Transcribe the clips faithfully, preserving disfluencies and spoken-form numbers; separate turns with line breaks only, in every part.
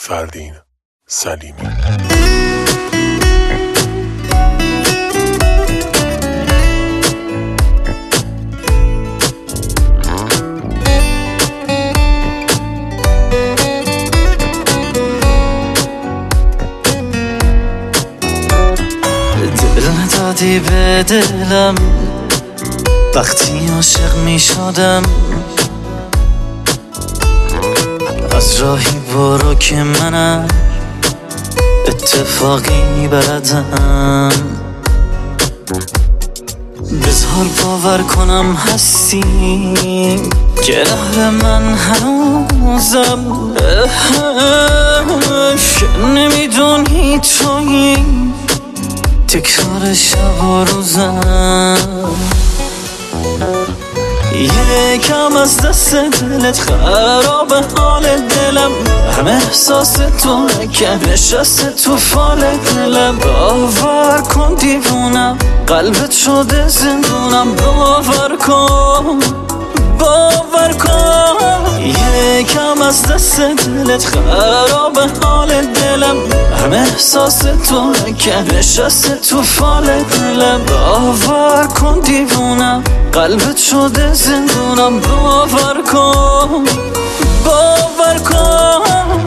فردین سلیمی.
دل ندادی به دلم وقتی عاشق می شدم، از راهی برو که منم اتفاقی بلدم. بذار باور کنم هستی که نهر من هنوزم، که نمیدونی تویی تکرار شب و روزم. یکم از دست دلت خراب حال دلم، همه احساس تو که نشست تو فال دلم. باور کن دیوونم، قلبت شده زندونم. باور کن باور کن یکم از دست دلت خراب حال دلم، همه احساس تو که نشست تو فال دلم. باور کن دیوونم، قلبت شده زندونم. باور کن باور کن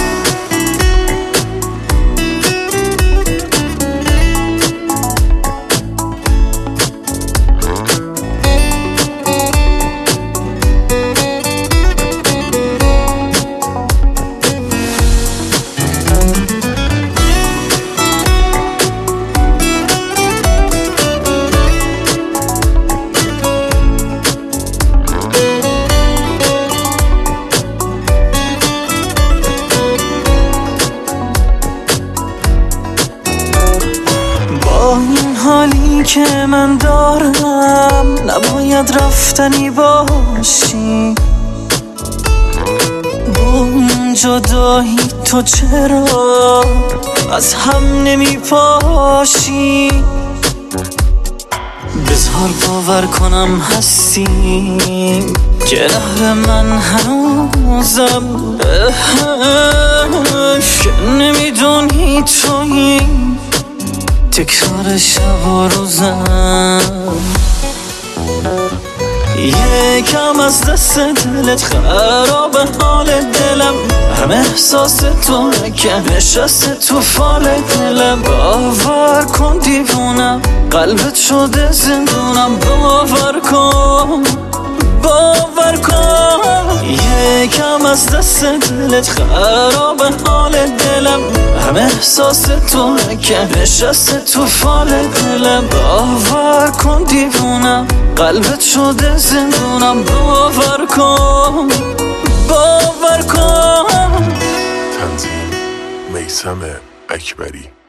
این حالی که من دارم نباید رفتنی باشی. با این جدایی تو چرا از هم نمی پاشی؟ بذار باور کنم هستی که نهر من هنوزم، که نمیدونی تویی تکرار شب و روزم. یکم از دست دلت خراب حال دلم، همه احساس تو که نشست تو فال دلم. باور کن دیوونم، قلبت شده زندونم. باور کن باور کن یکم از دست دلت خراب حال دلم، همه احساس تو که نشست تو فال دلم. باور کن دیوونم، قلبت شده زندونم. باور کن باور کن.
تنظیم میثم اکبری.